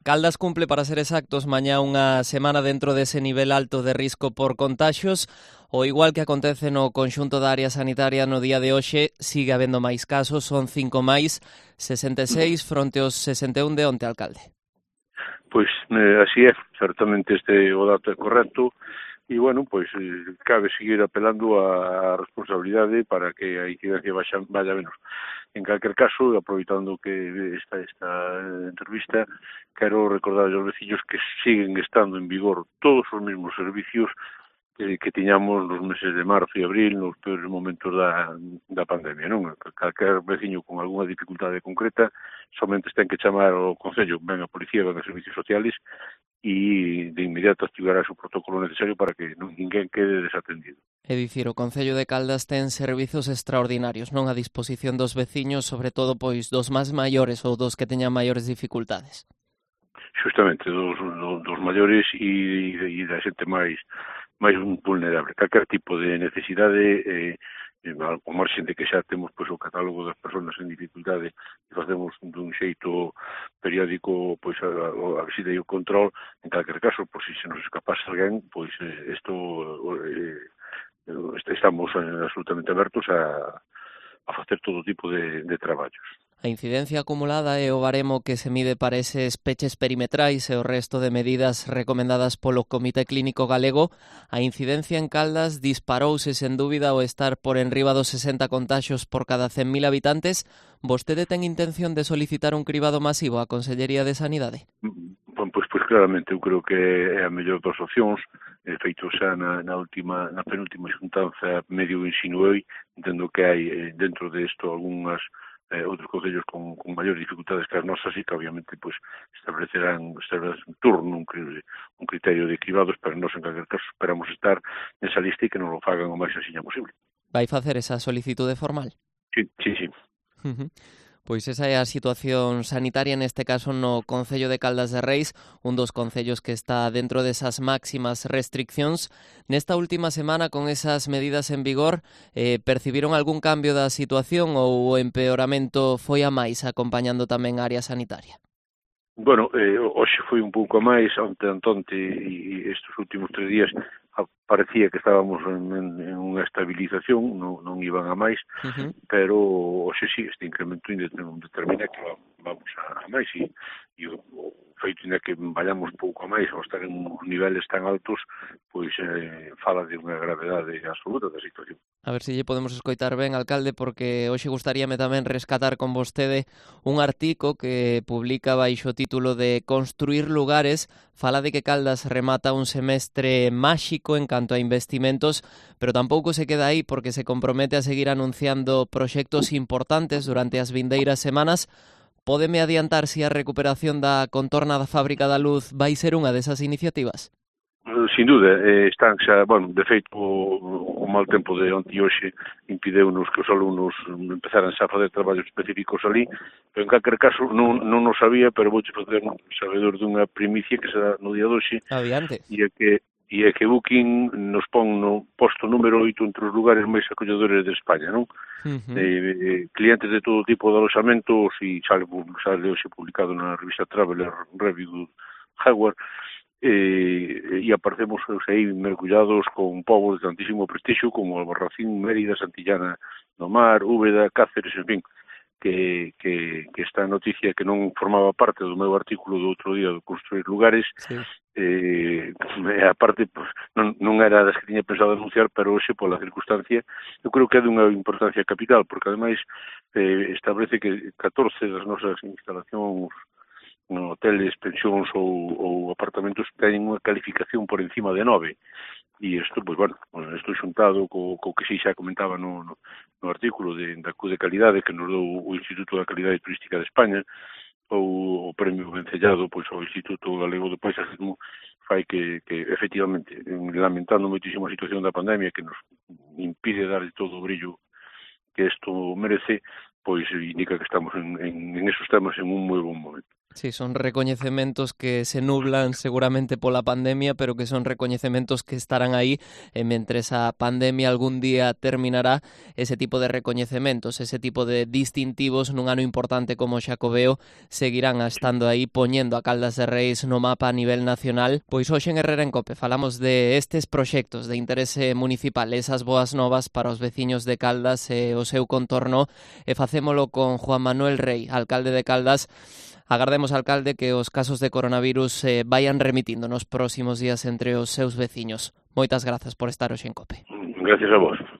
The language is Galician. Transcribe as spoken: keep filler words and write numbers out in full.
Caldas cumple, para ser exactos, mañá unha semana dentro dese nivel alto de risco por contaxios. O igual que acontece no conxunto da área sanitaria no día de hoxe, sigue habendo máis casos, son cinco máis, sesenta e seis fronte aos sesenta e un de onte, alcalde. Pois eh, así é, certamente este o dato é correcto, e, bueno, pois eh, cabe seguir apelando á responsabilidade para que a incidencia vaya, vaya menos. En calquer caso, aproveitando que esta, esta entrevista, quero recordar aos veciños que siguen estando en vigor todos os mesmos servicios eh, que tiñamos nos meses de marzo e abril, nos peores momentos da, da pandemia, non? Calquer veciño con algunha dificultade concreta somente ten que chamar ao Concello, ven a Policía, ven a Servicios Sociales, e de inmediato activará o protocolo necesario para que non ninguén quede desatendido. É dicir, o Concello de Caldas ten servizos extraordinarios, non a disposición dos veciños, sobre todo pois dos máis maiores ou dos que teñan maiores dificultades. Justamente, dos, dos, dos maiores e, e da xente máis máis vulnerable. Calquer tipo de necesidade, eh, o marxen de que xa temos pois, o catálogo das persoas en dificultade e facemos dun xeito periódico pois, a, a visita e o control. En calquer caso, pois, se nos escapase alguén, pois isto eh, estamos absolutamente abertos a, a facer todo tipo de, de traballos. A incidencia acumulada é o baremo que se mide para eses peches perimetrais e o resto de medidas recomendadas polo Comité Clínico Galego. A incidencia en Caldas disparouse sen dúbida ao estar por enriba dos sesenta contaxios por cada cen mil habitantes. Vostede ten intención de solicitar un cribado masivo á Consellería de Sanidade? Bom, pois, pois claramente eu creo que é a mellor das opcións, eh, feito xa na, na última, na penúltima xuntanza medio insinuei, entendo que hai eh, dentro de isto algunhas eh, outros concellos con, con maiores dificultades que as nosas e que obviamente pues, establecerán, establecerán un turno, un, un criterio de cribados, pero nós en calquer caso esperamos estar nesa lista e que non lo fagan o máis sencilla posible. Vai facer esa solicitude formal? Sí, sí, sí. Uh-huh. Pois esa é a situación sanitaria neste caso no Concello de Caldas de Reis, un dos concellos que está dentro desas máximas restriccións. Nesta última semana, con esas medidas en vigor, eh, percibiron algún cambio da situación ou o empeoramento foi a máis, acompañando tamén a área sanitaria? Bueno, eh, hoxe foi un pouco máis, onte antonte e estes últimos tres días parecía que estábamos en, en, en unha estabilización, non, non iban a máis, uh-huh. Pero hoxe sí, este incremento determina que vamos a, a máis e, e o, o feito de que vayamos pouco a máis ao estar en niveles tan altos, pois eh, fala de unha gravedade absoluta da situación. A ver se lle podemos escoitar ben, alcalde, porque hoxe gustaríame tamén rescatar con vostede un artigo que publica baixo o título de Construir lugares. Fala de que Caldas remata un semestre máxico en canto a investimentos, pero tampouco se queda aí porque se compromete a seguir anunciando proxectos importantes durante as vindeiras semanas. Pódeme adiantar se a recuperación da contorna da Fábrica da Luz vai ser unha desas iniciativas? Sin duda, eh, están xa, bueno, de feito o, o mal tempo de onte e hoxe impideunos que os alumnos empezaran xa a fazer traballos específicos ali, pero en calquer caso non, non nos sabía, pero vouche facer sabedor dunha primicia que será no día de hoxe. Adiante. E é que e é que Booking nos pon no posto número oito entre os lugares máis acolledores de España, non? Uh-huh. Eh, clientes de todo tipo de alojamentos e sale, sale hoxe publicado na revista Traveler Review Howard, e, e aparecemos aí mergullados con povos de tantísimo prestixio como Albarracín, Mérida, Santillana do Mar, Úbeda, Cáceres, en fin, que, que, que esta noticia que non formaba parte do meu artículo do outro día de Construir lugares, sí. eh, a parte pues, non, non era das que tiña pensado anunciar, pero hoxe pola circunstancia eu creo que é dunha importancia capital, porque ademais eh, establece que catorce das nosas instalacións no hoteles, pensións ou, ou apartamentos teñen unha calificación por encima de nove. E isto, pois, bueno, isto xuntado co, co que si xa comentaba no, no, no artículo de, da Q de calidade que nos dou o Instituto da Calidade Turística de España, ou o premio vencellado pois, ao Instituto Galego do Paisajismo, fai que, que efectivamente, lamentando moitísimo a situación da pandemia que nos impide dar todo o brillo que isto merece, pois indica que estamos en, en, en esos temas en un moi bon momento. Sí, son recoñecementos que se nublan seguramente pola pandemia, pero que son recoñecementos que estarán aí e mentre esa pandemia algún día terminará, ese tipo de recoñecementos, ese tipo de distintivos nun ano importante como o Xacobeo seguirán estando aí poñendo a Caldas de Reis no mapa a nivel nacional. Pois hoxe en Herrera en Cope falamos de estes proxectos de interese municipal, esas boas novas para os veciños de Caldas e o seu contorno, e facémolo con Juan Manuel Rey, alcalde de Caldas. Agardemos, alcalde, que os casos de coronavirus eh, vayan remitindo nos próximos días entre os seus veciños. Moitas grazas por estar hoxe en Cope. Gracias a vos.